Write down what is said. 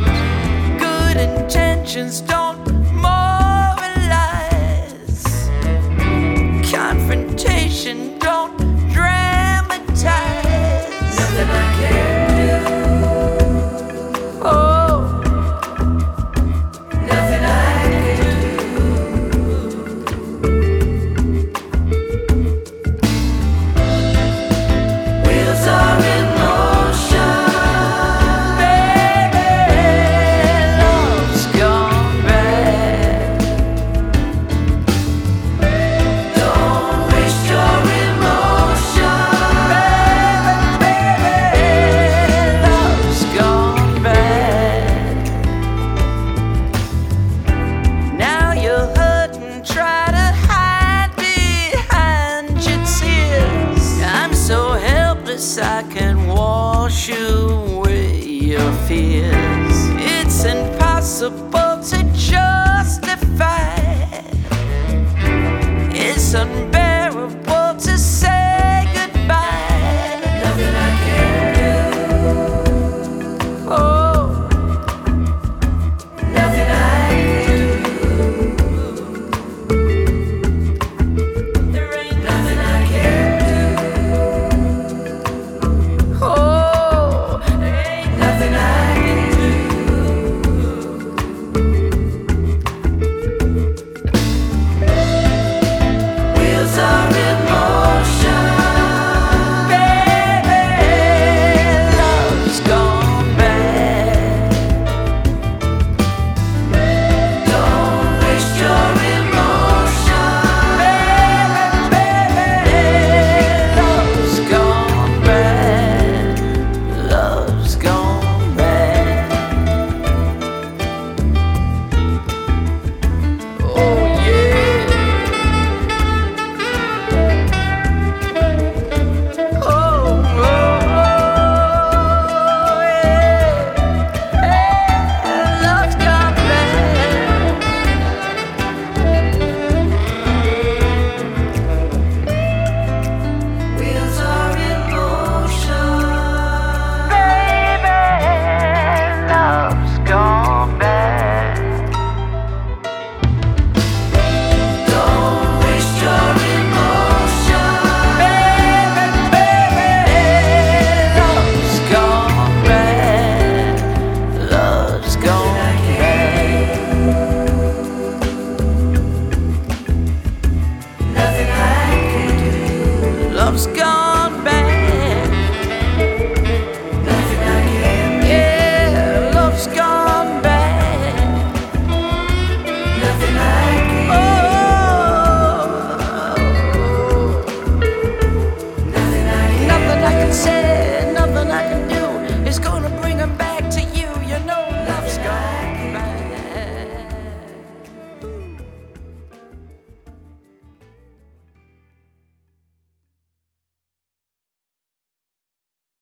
Good intentions don't moralize. Confrontation don't dramatize. Nothing I can do. Oh, nothing I can do. Wheels are in motion. Baby, love's gone bad. Don't waste your emotion. Baby, love's gone bad. Now you're hurting, try to hide behind your tears. I'm so helpless I can wash away your fears. It's impossible